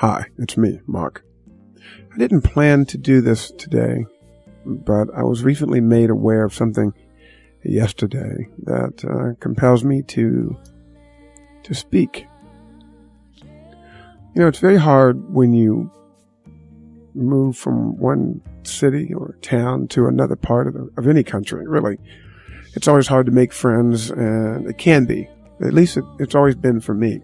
Hi, it's me, Mark. I didn't plan to do this today, but I was recently made aware of something yesterday that compels me to speak. You know, it's very hard when you move from one city or town to another part of any country, really. It's always hard to make friends, and it can be. At least it's always been for me.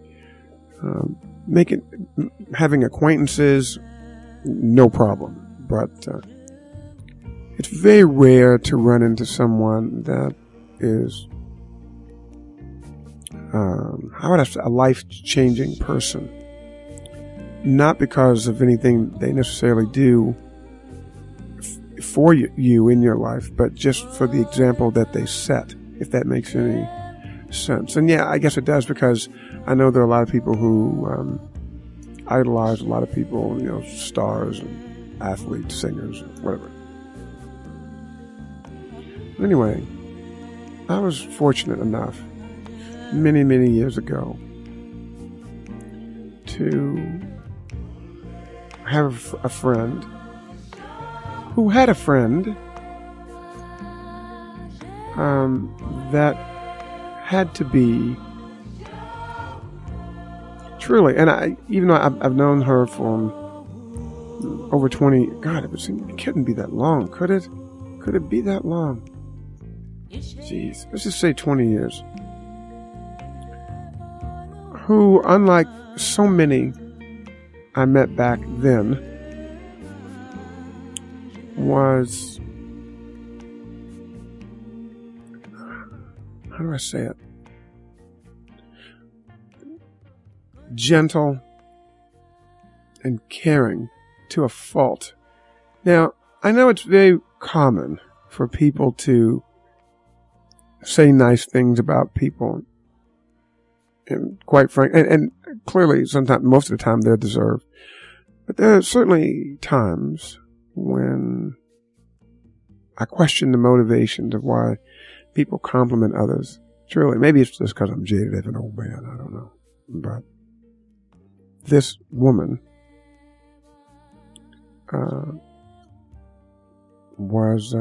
Having acquaintances, no problem. But it's very rare to run into someone that is, how would I say, a life-changing person. Not because of anything they necessarily do for you in your life, but just for the example that they set, if that makes any sense. And yeah, I guess it does, because I know there are a lot of people who idolize a lot of people, you know, stars and athletes, singers, whatever. Anyway, I was fortunate enough many, many years ago to have a friend who had a friend that had to be truly, and even though I've known her for over 20, God, it couldn't be that long, could it? Could it be that long? Jeez, let's just say 20 years. Who, unlike so many I met back then, was, how do I say it? Gentle and caring to a fault. Now, I know it's very common for people to say nice things about people, and quite frank, and clearly, sometimes, most of the time, they're deserved. But there are certainly times when I question the motivations of why people compliment others. Truly, maybe it's just because I'm jaded as an old man. I don't know. But this woman was,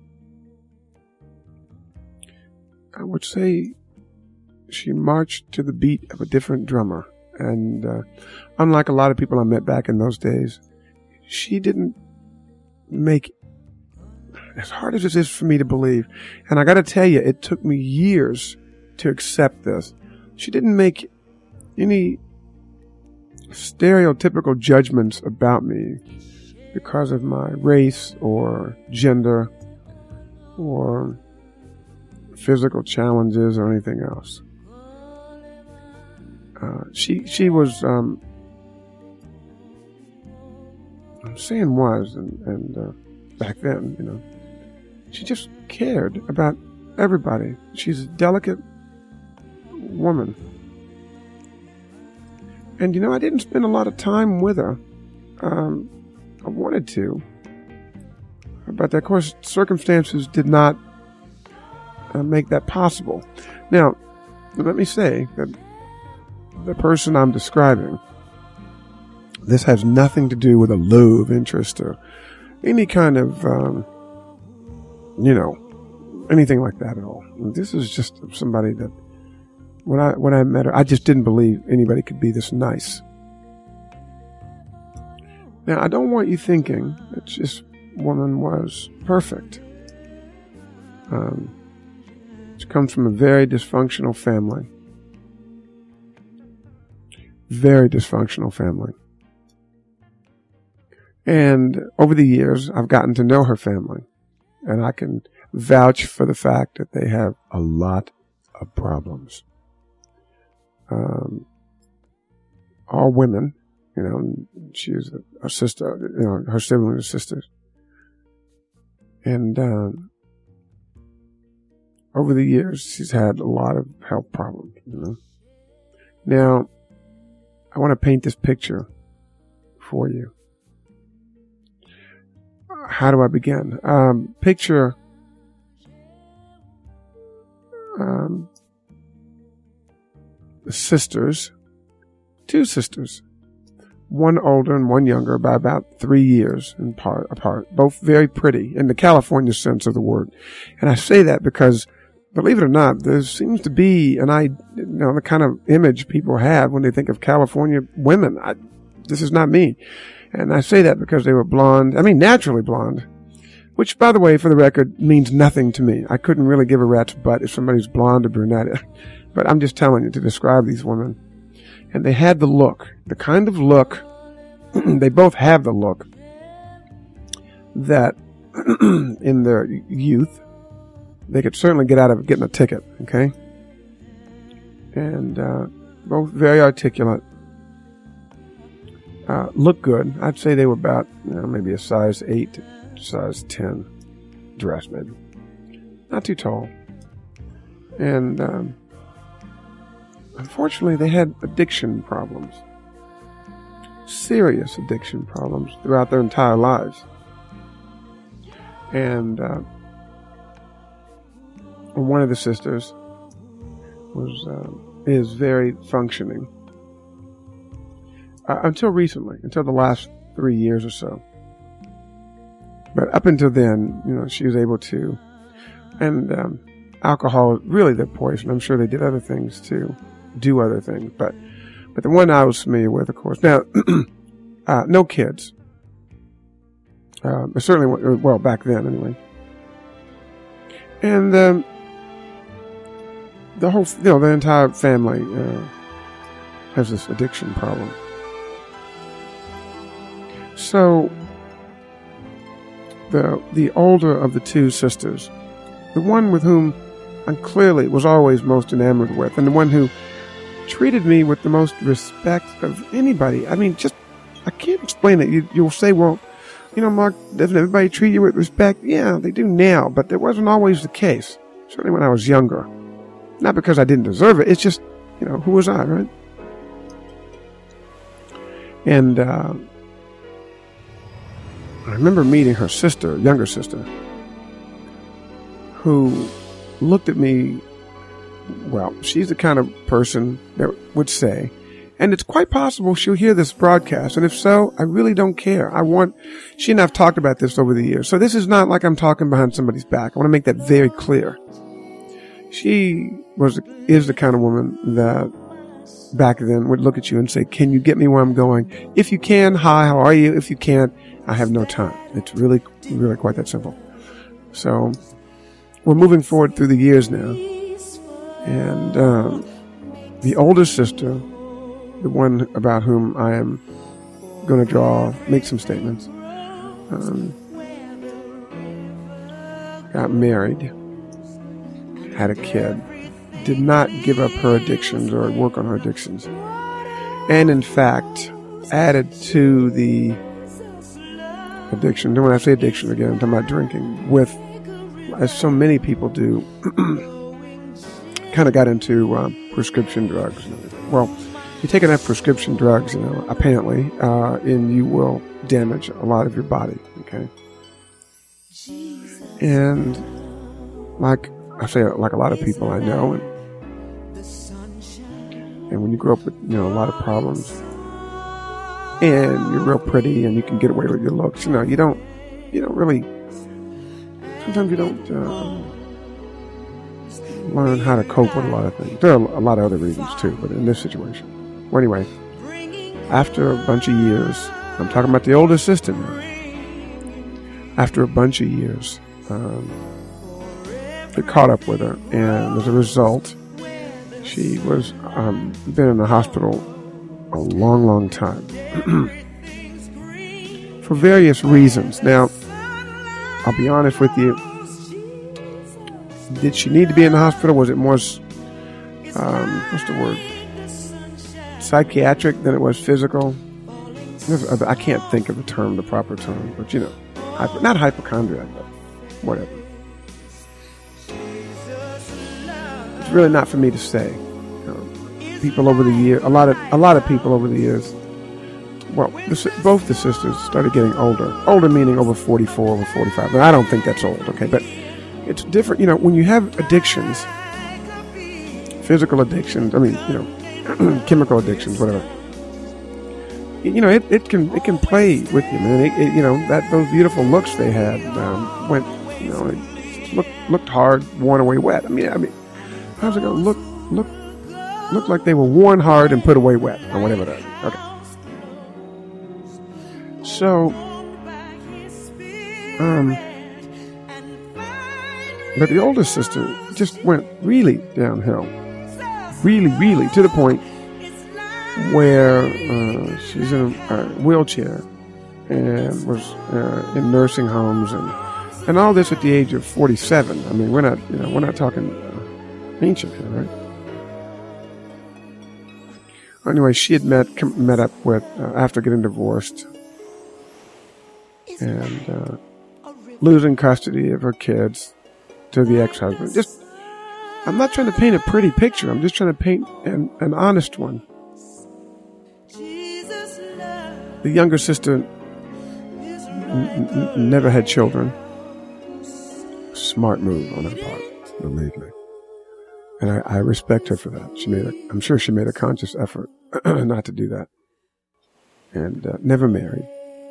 I would say, she marched to the beat of a different drummer. And unlike a lot of people I met back in those days, she didn't make, as hard as it is for me to believe, and I got to tell you, it took me years to accept this, she didn't make any stereotypical judgments about me because of my race or gender or physical challenges or anything else. She was, I'm saying was, and back then, you know, she just cared about everybody. She's a delicate woman. And, you know, I didn't spend a lot of time with her. I wanted to. But, of course, circumstances did not make that possible. Now, let me say that the person I'm describing, this has nothing to do with a low of interest or any kind of, you know, anything like that at all. This is just somebody that, when I met her, I just didn't believe anybody could be this nice. Now, I don't want you thinking that this woman was perfect. She comes from a very dysfunctional family. Very dysfunctional family. And over the years, I've gotten to know her family. And I can vouch for the fact that they have a lot of problems. All women, you know, she's a sister, you know, her siblings are sisters. And over the years, she's had a lot of health problems, you know. Now, I want to paint this picture for you. How do I begin? Picture sisters, two sisters. one older and one younger by about 3 years apart, both very pretty in the California sense of the word. And I say that because, believe it or not, there seems to be the kind of image people have when they think of California women. This is not me. And I say that because they were blonde, naturally blonde, which, by the way, for the record, means nothing to me. I couldn't really give a rat's butt if somebody's blonde or brunette. But I'm just telling you to describe these women. And they had the look, the kind of look, they both have the look that in their youth, they could certainly get out of getting a ticket, okay? And both very articulate, look good. I'd say they were about maybe a size 8 to size 10 dress, maybe. Not too tall. And unfortunately, they had addiction problems. Serious addiction problems throughout their entire lives. And one of the sisters is very functioning. Until recently, until the last 3 years or so. But up until then, she was able to, and alcohol is really their poison. I'm sure they did other things to do other things, but the one I was familiar with, of course. Now, no kids. Certainly, well, back then anyway. And the whole, the entire family has this addiction problem. So, the older of the two sisters, the one with whom I clearly was always most enamored with, and the one who treated me with the most respect of anybody. I can't explain it. You'll say, well, Mark, doesn't everybody treat you with respect? Yeah, they do now, but that wasn't always the case. Certainly when I was younger. Not because I didn't deserve it. It's just, who was I, right? And I remember meeting her sister, younger sister, who looked at me. Well, she's the kind of person that would say, and it's quite possible she'll hear this broadcast, and if so, I really don't care. She and I have talked about this over the years, so this is not like I'm talking behind somebody's back. I want to make that very clear. She is the kind of woman that back then would look at you and say, can you get me where I'm going? If you can, hi, how are you? If you can't, I have no time. It's really, really quite that simple. So we're moving forward through the years now. And the older sister, the one about whom I am going to make some statements, got married, had a kid, did not give up her addictions or work on her addictions, and in fact added to the addiction. And when I say addiction again, I'm talking about drinking, with, as so many people do, kind of got into prescription drugs. Well, you take enough prescription drugs, apparently, and you will damage a lot of your body, okay? And like I say, like a lot of people I know, and when you grow up with, a lot of problems, and you're real pretty, and you can get away with your looks, you don't really, sometimes you don't learn how to cope with a lot of things. There are a lot of other reasons too, but in this situation. Well, anyway, after a bunch of years, I'm talking about the older sister now. After a bunch of years, it caught up with her, and as a result, she was been in the hospital a long, long time for various reasons. Now, I'll be honest with you. Did she need to be in the hospital? Was it more, what's the word, psychiatric than it was physical? I can't think of the proper term, but not hypochondriac, but whatever. It's really not for me to say. People over the years, a lot of people over the years. Well, both the sisters started getting older. Older meaning over 44, over 45. And I don't think that's old, okay? But it's different, when you have addictions, physical addictions, chemical addictions, whatever. it can play with you, man. Those beautiful looks they had went, it looked hard, worn away wet. I mean, how's it going to look like they were worn hard and put away wet, or whatever that is. Okay. So, but the older sister just went really downhill. Really, really, to the point where she's in a wheelchair and was in nursing homes and all this at the age of 47. I mean, we're not talking ancient here, right? Anyway, she had met up with after getting divorced and losing custody of her kids to the ex-husband. I'm not trying to paint a pretty picture. I'm just trying to paint an honest one. The younger sister never had children. Smart move on her part, believe me. And I respect her for that. I'm sure she made a conscious effort not to do that. And never married.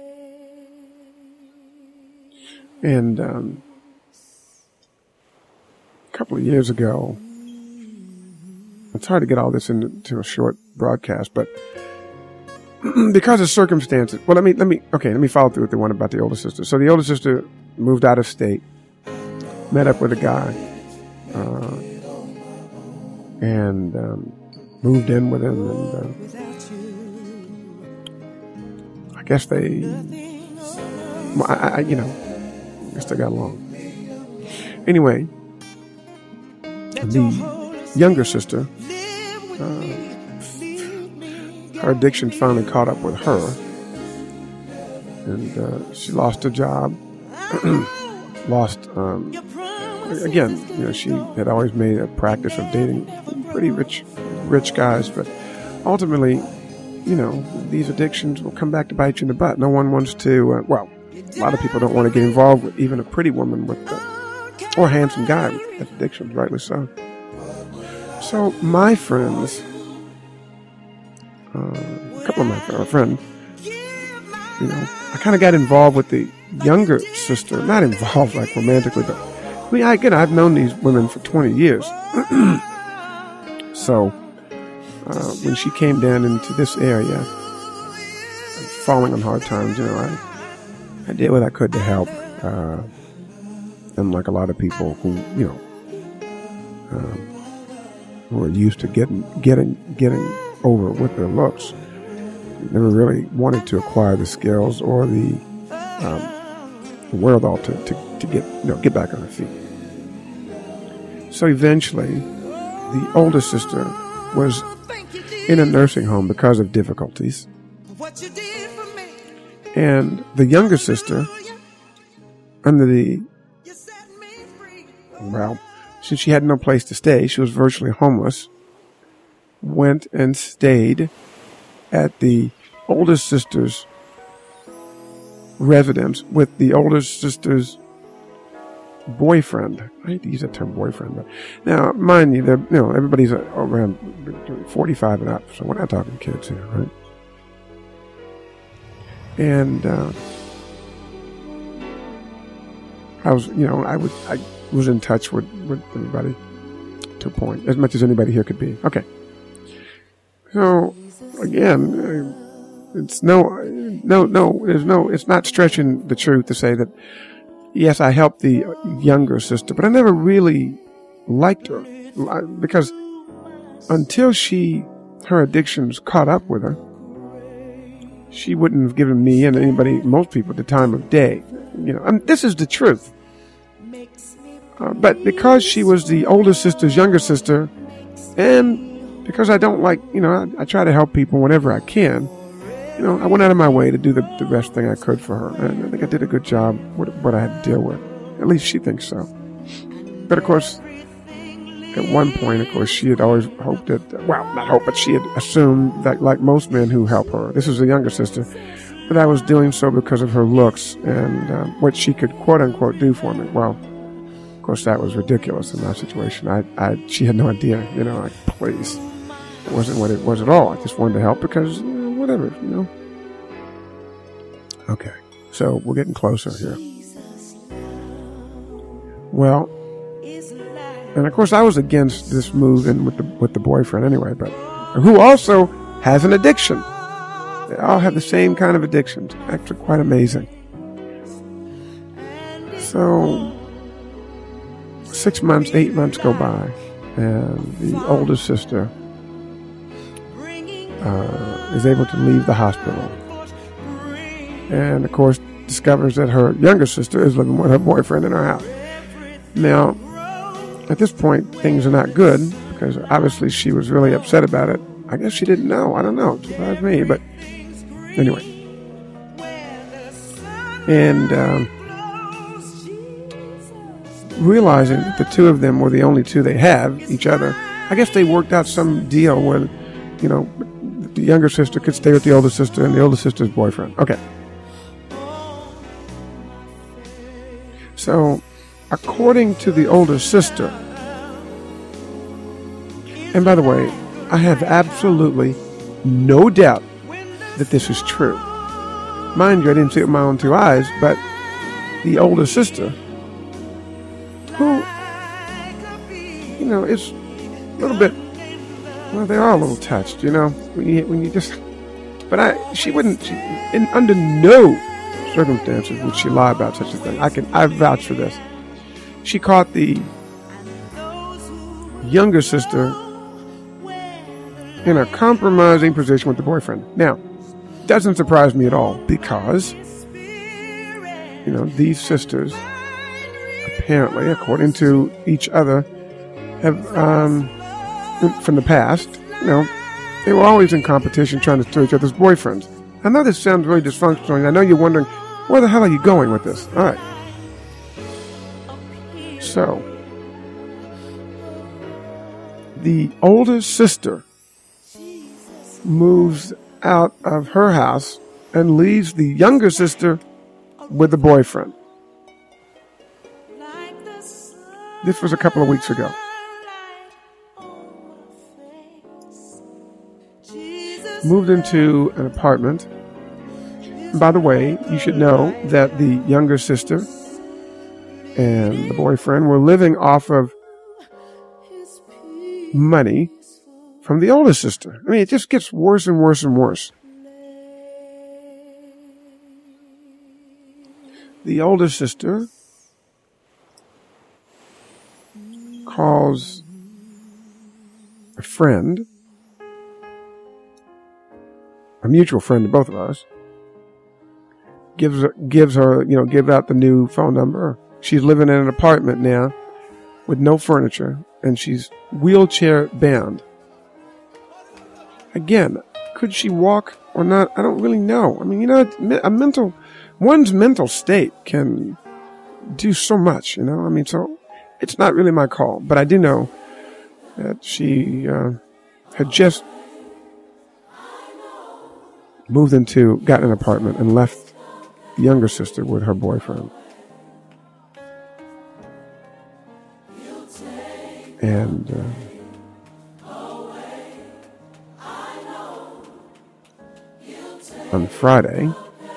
And a couple of years ago, it's hard to get all this into a short broadcast, but because of circumstances, well, let me follow through with the one about the older sister. So the older sister moved out of state, met up with a guy, and moved in with him, and I guess they got along. Anyway, the younger sister, her addiction finally caught up with her, and she lost her job. She had always made a practice of dating pretty rich guys, but ultimately, these addictions will come back to bite you in the butt. No one wants to, a lot of people don't want to get involved with even a pretty woman or a handsome guy with addictions, rightly so. So my friends, a couple of my friends, I kind of got involved with the younger sister. Not involved like romantically, but I've known these women for 20 years. So when she came down into this area, falling on hard times, I did what I could to help. And like a lot of people who are used to getting over with their looks, never really wanted to acquire the skills or the wherewithal to get back on their feet. So eventually, the older sister was in a nursing home because of difficulties, and the younger sister, since she had no place to stay, she was virtually homeless, went and stayed at the older sister's residence with the older sister's boyfriend. I hate to use that term boyfriend, but now, mind you, everybody's around 45 and up, so we're not talking kids here, right? And I was in touch with everybody to a point, as much as anybody here could be. Okay. So again, it's not stretching the truth to say that yes, I helped the younger sister, but I never really liked her because until her addictions caught up with her, she wouldn't have given me and most people, the time of day. This is the truth. But because she was the older sister's younger sister, and because I don't like, I try to help people whenever I can, I went out of my way to do the best thing I could for her. And I think I did a good job with what I had to deal with. At least she thinks so. But of course, at one point, she had always hoped but she had assumed that, like most men who help her, this was a younger sister, that I was doing so because of her looks and what she could quote unquote do for me. Well, of course, that was ridiculous in my situation. She had no idea, please. It wasn't what it was at all. I just wanted to help because, whatever, Okay, so we're getting closer here. Well, and of course I was against this move in with the boyfriend anyway, but who also has an addiction. They all have the same kind of addictions. Actually quite amazing. So 6 months, 8 months go by, and the oldest sister is able to leave the hospital. And of course discovers that her younger sister is living with her boyfriend in her house. Now, at this point, things are not good, because obviously she was really upset about it. I guess she didn't know. I don't know. It surprised me, but anyway. And realizing that the two of them were the only two they have, each other, I guess they worked out some deal where, you know, the younger sister could stay with the older sister and the older sister's boyfriend. Okay. So, according to the older sister, and by the way, I have absolutely no doubt that this is true. Mind you, I didn't see it with my own two eyes, but the older sister, who, you know, is a little bit, well, they are a little touched, you know, when you just, but under no circumstances would she lie about such a thing. I vouch for this. She caught the younger sister in a compromising position with the boyfriend. Now, doesn't surprise me at all, because, you know, these sisters, apparently, according to each other, have, from the past, you know, they were always in competition trying to steal each other's boyfriends. I know this sounds really dysfunctional, and I know you're wondering, where the hell are you going with this? All right. So, the older sister moves out of her house and leaves the younger sister with the boyfriend. This was a couple of weeks ago. Moved into an apartment. By the way, you should know that the younger sister and the boyfriend were living off of money from the older sister. I mean, it just gets worse and worse and worse. The older sister calls a friend, a mutual friend to both of us, gives her, you know, give out the new phone number. She's living in an apartment now with no furniture, and she's wheelchair bound. Again, could she walk or not? I don't really know. I mean, you know, one's mental state can do so much, you know. I mean, so it's not really my call, but I do know that she had just gotten an apartment and left the younger sister with her boyfriend. And on Friday,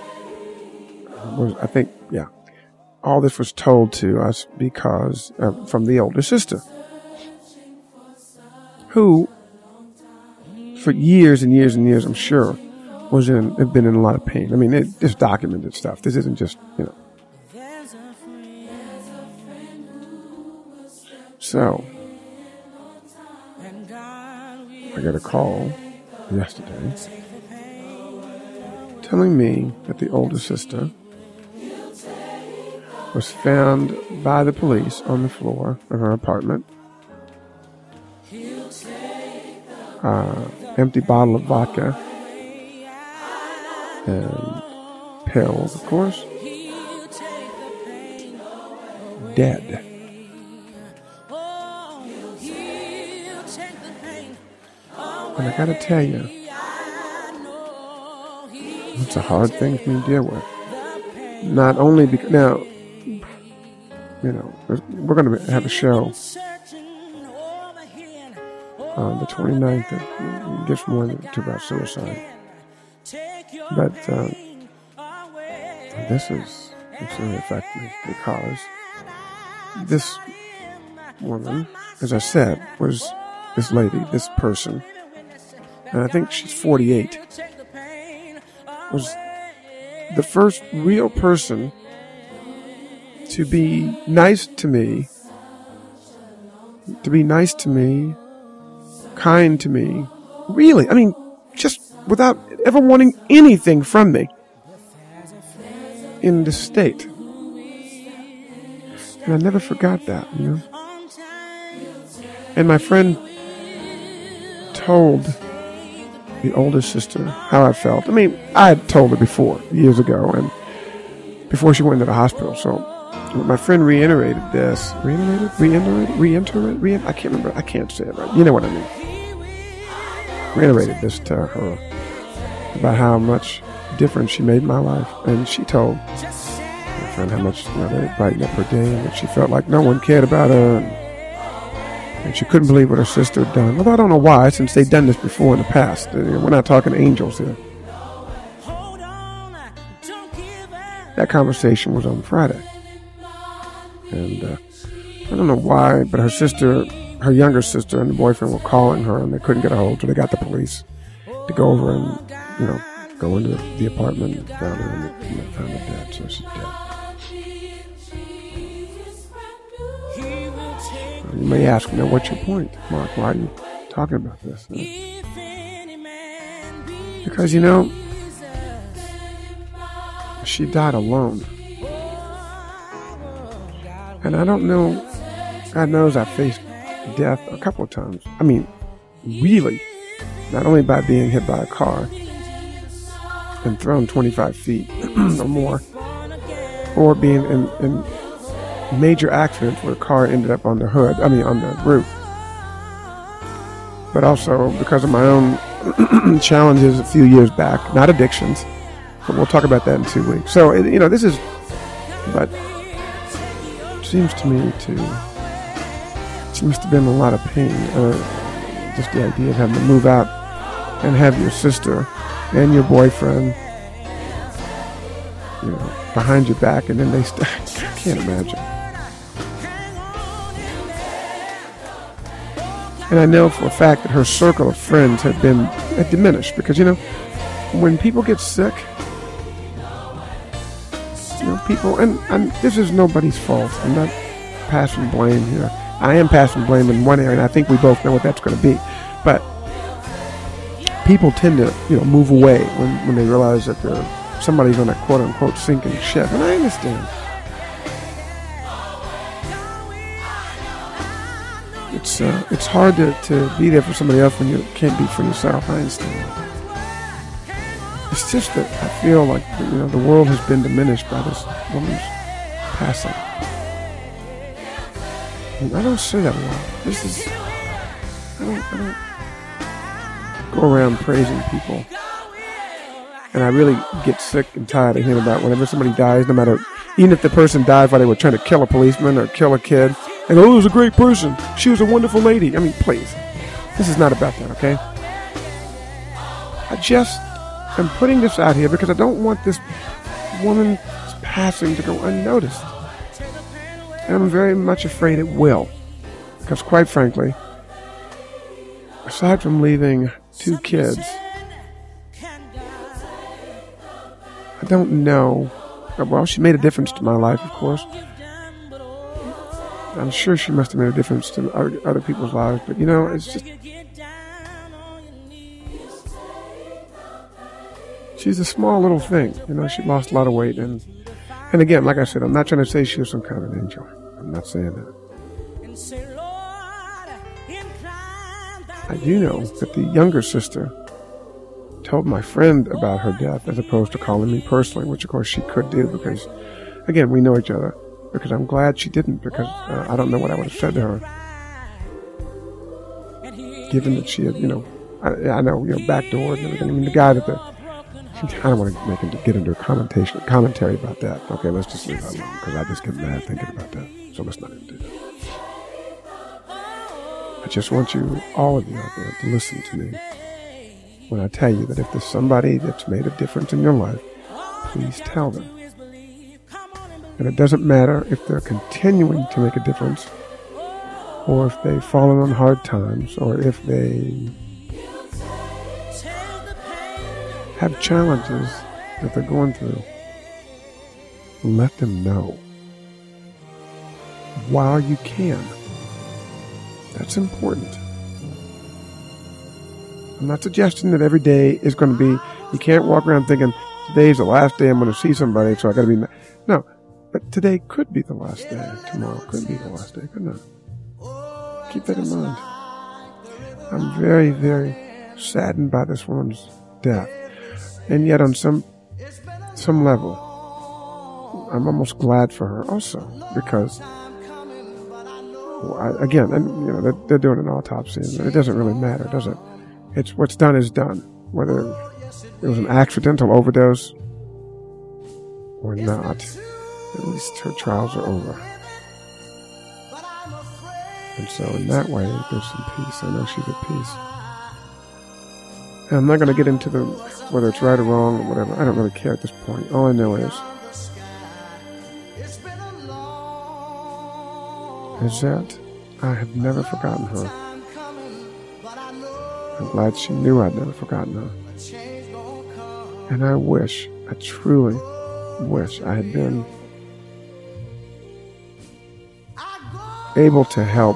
all this was told to us because from the older sister, who, for years and years and years, I'm sure, had been in a lot of pain. I mean, it's documented stuff. This isn't just, you know. So, I got a call yesterday telling me that the older sister was found by the police on the floor of her apartment. Empty bottle of vodka and pills, of course. Dead. And I gotta tell you, it's a hard thing for me to deal with. Not only because, now, you know, we're going to have a show on the 29th that gets more to about suicide. But This really affected me because this woman, as I said, was this lady, this person, and I think she's 48, was the first real person to be nice to me, kind to me, really, I mean, just without ever wanting anything from me in the state. And I never forgot that, you know. And my friend told the older sister how I felt. I mean, I had told her before, years ago, and before she went into the hospital. So my friend reiterated this. I can't remember. I can't say it right. You know what I mean. Reiterated this to her about how much difference she made in my life. And she told my friend how much they brightened up her day, and that she felt like no one cared about her. And she couldn't believe what her sister had done. Although I don't know why, since they'd done this before in the past. We're not talking angels here. That conversation was on Friday. And I don't know why, but her younger sister and the boyfriend were calling her, and they couldn't get a hold, so they got the police to go over and, go into the apartment and found her and found her dead, so she's dead. You may ask, what's your point, Mark? Why are you talking about this? Because, she died alone. And I don't know, God knows I faced death a couple of times. I mean, really, not only by being hit by a car and thrown 25 feet or more, or being in major accidents where a car ended up on the roof. But also because of my own challenges a few years back, not addictions, but we'll talk about that in 2 weeks. So, this is, but it seems to me she must have been in a lot of pain. Just the idea of having to move out and have your sister and your boyfriend, behind your back, and then I can't imagine. And I know for a fact that her circle of friends had diminished because, when people get sick, people, and this is nobody's fault. I'm not passing blame here. I am passing blame in one area, and I think we both know what that's going to be. But people tend to, move away when they realize that somebody's on a quote-unquote sinking ship, and I understand. It's hard to be there for somebody else when you can't be for yourself. I understand. It's just that I feel like the world has been diminished by this woman's passing. And I don't say that a lot. I don't go around praising people. And I really get sick and tired of hearing about whenever somebody dies, no matter, even if the person died while they were trying to kill a policeman or kill a kid, and it was a great person. She was a wonderful lady. I mean, please. This is not about that, okay? I'm putting this out here because I don't want this woman's passing to go unnoticed. And I'm very much afraid it will. Because quite frankly, aside from leaving 2 kids, I don't know. Well, she made a difference to my life, of course. I'm sure she must have made a difference to other people's lives, but it's just, she's a small little thing. She lost a lot of weight, and again, like I said, I'm not trying to say she was some kind of an angel. I'm not saying that. I do know that the younger sister told my friend about her death as opposed to calling me personally, which of course she could do because, again, we know each other. Because I'm glad she didn't, because I don't know what I would have said to her. Given that she had, I know, backdoored and everything. I mean, the guy that I don't want to get into a commentary about that. Okay, let's just leave that alone, because I just get mad thinking about that. So let's not even do that. I just want all of you out there, to listen to me when I tell you that if there's somebody that's made a difference in your life, please tell them. And it doesn't matter if they're continuing to make a difference, or if they've fallen on hard times, or if they have challenges that they're going through. Let them know while you can. That's important. I'm not suggesting that every day is going to be, you can't walk around thinking, today's the last day I'm going to see somebody, so I got to be, no. But today could be the last day. Tomorrow could be the last day, couldn't it? Keep that in mind. I'm very, very saddened by this woman's death. And yet on some level, I'm almost glad for her also, because they're doing an autopsy, and it doesn't really matter, does it? It's what's done is done, whether it was an accidental overdose or not. At least her trials are over. And so in that way, there's some peace. I know she's at peace. And I'm not going to get into whether it's right or wrong or whatever. I don't really care at this point. All I know is that I have never forgotten her. I'm glad she knew I'd never forgotten her. And I truly wish I had been able to help.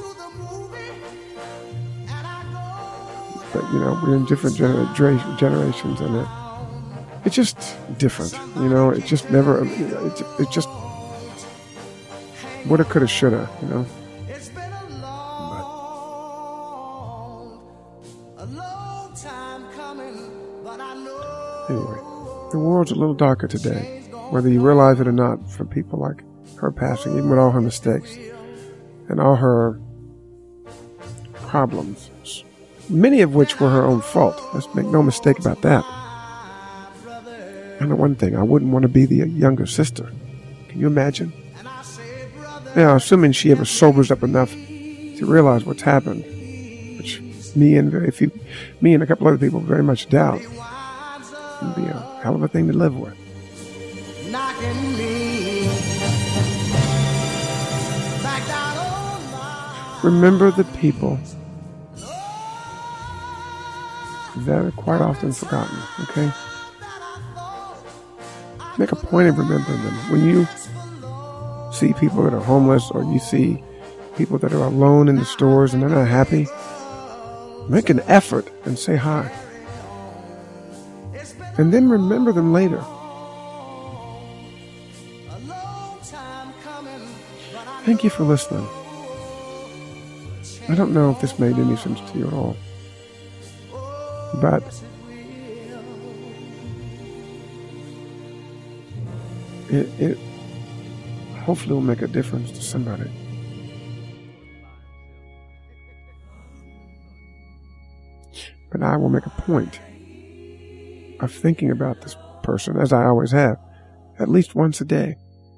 But, we're in different generations, and it's just different. It just never, it just woulda, coulda, shoulda, It's been a long time coming, but I know. Anyway, the world's a little darker today, whether you realize it or not, for people like her passing, even with all her mistakes and all her problems, many of which were her own fault. Let's make no mistake about that. I know one thing, I wouldn't want to be the younger sister. Can you imagine? Now, assuming she ever sobers up enough to realize what's happened, which me and a couple other people very much doubt, it'd be a hell of a thing to live with. Remember the people that are quite often forgotten, okay? Make a point of remembering them. When you see people that are homeless, or you see people that are alone in the stores and they're not happy, make an effort and say hi. And then remember them later. Thank you for listening. I don't know if this made any sense to you at all, but it hopefully will make a difference to somebody. But I will make a point of thinking about this person, as I always have, at least once a day.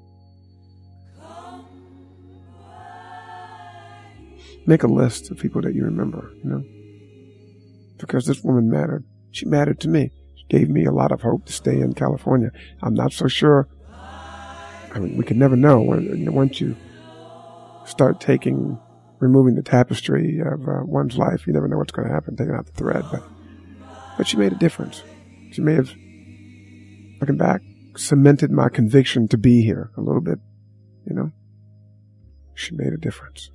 Make a list of people that you remember, because this woman mattered. She mattered to me. She gave me a lot of hope to stay in California. I'm not so sure. I mean, we could never know once you start removing the tapestry of one's life. You never know what's going to happen, taking out the thread. But she made a difference. She may have, looking back, cemented my conviction to be here a little bit. She made a difference.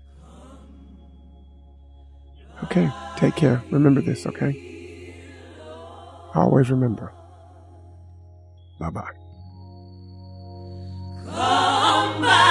Okay, take care. Remember this, okay? Always remember. Bye-bye. Come back.